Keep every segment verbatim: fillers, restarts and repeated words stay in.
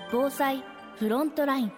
防災フロントライン。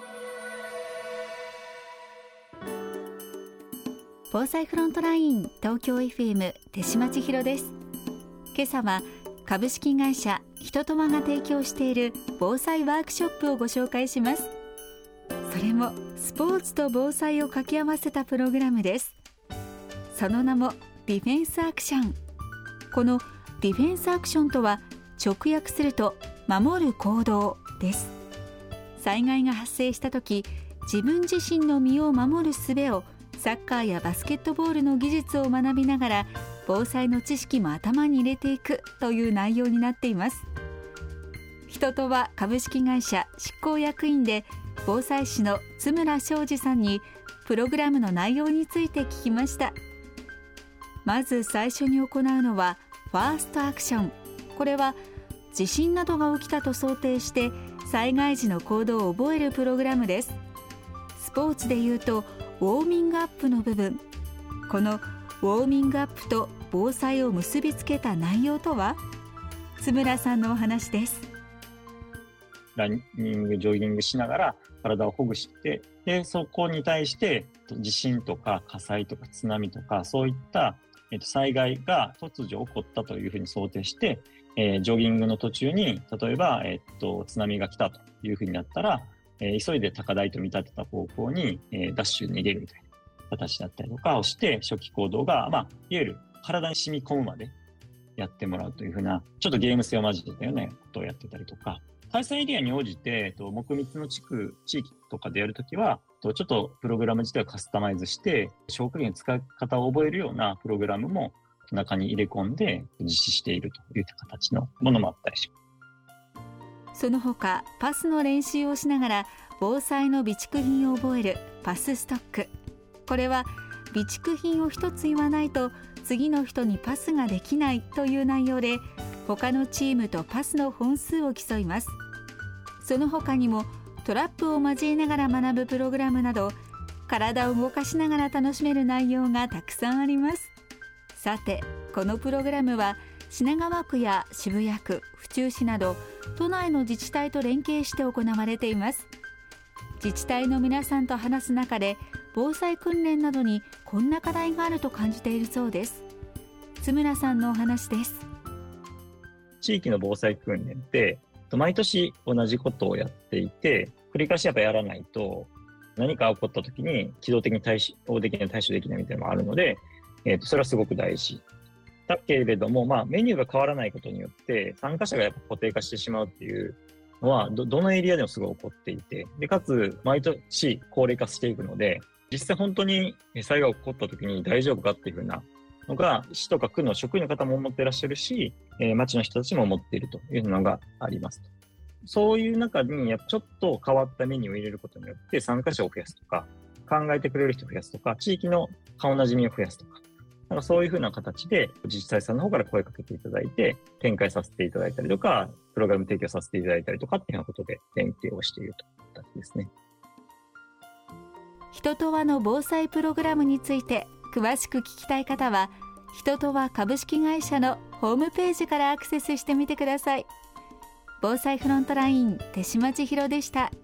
防災フロントライン東京 エフエム 手島千尋です。今朝は株式会社ひととわが提供している防災ワークショップをご紹介します。それもスポーツと防災を掛け合わせたプログラムです。その名もディフェンスアクション。このディフェンスアクションとは直訳すると守る行動です。災害が発生した時、自分自身の身を守る術をサッカーやバスケットボールの技術を学びながら防災の知識も頭に入れていくという内容になっています。ひととわ株式会社執行役員で防災士の津村昌司さんにプログラムの内容について聞きました。まず最初に行うのはファーストアクション。これは地震などが起きたと想定して災害時の行動を覚えるプログラムです。スポーツでいうとウォーミングアップの部分。このウォーミングアップと防災を結びつけた内容とは？津村さんのお話です。 ランニング、ジョギングしながら体をほぐして、で、そこに対して地震とか火災とか津波とかそういった、えっと、災害が突如起こったというふうに想定して、えー、ジョギングの途中に例えば、えっと、津波が来たというふうになったら、えー、急いで高台と見立てた方向に、えー、ダッシュで逃げるみたいな形だったりとかをして、初期行動が、まあ、いわゆる体に染み込むまでやってもらうというふうな、ちょっとゲーム性を交えたようなことをやってたりとか、開催エリアに応じて、木密の地区、地域とかでやるときは、ちょっとプログラム自体をカスタマイズして、消火器の使い方を覚えるようなプログラムも中に入れ込んで実施しているという形のものもあったりします。その他、パスの練習をしながら防災の備蓄品を覚えるパスストック。これは備蓄品を一つ言わないと次の人にパスができないという内容で、他のチームとパスの本数を競います。その他にもトラップを交えながら学ぶプログラムなど、体を動かしながら楽しめる内容がたくさんあります。さて、このプログラムは品川区や渋谷区、府中市など都内の自治体と連携して行われています。自治体の皆さんと話す中で、防災訓練などにこんな課題があると感じているそうです。津村さんのお話です。 地域の防災訓練って毎年同じことをやっていて、繰り返しやっぱやらないと何か起こった時に機動的に対応できない、対処できないみたいなのもあるので、えー、とそれはすごく大事だけれども、まあ、メニューが変わらないことによって参加者がやっぱ固定化してしまうっていうのは ど, どのエリアでもすごい起こっていて、でかつ毎年高齢化していくので、実際本当に災害が起こった時に大丈夫かっていうふうなのが市とか区の職員の方も思っていらっしゃるし、えー、町の人たちも思っているというのがありますと。そういう中にやっぱちょっと変わったメニューを入れることによって参加者を増やすとか、考えてくれる人を増やすとか、地域の顔なじみを増やすとか、なんかそういうふうな形で自治体さんの方から声かけていただいて展開させていただいたりとか、プログラム提供させていただいたりとかっていうようなことで連携をしているという形ですね。 ひととわの防災プログラムについて詳しく聞きたい方は、ひととわ株式会社のホームページからアクセスしてみてください。防災フロントライン手島千尋でした。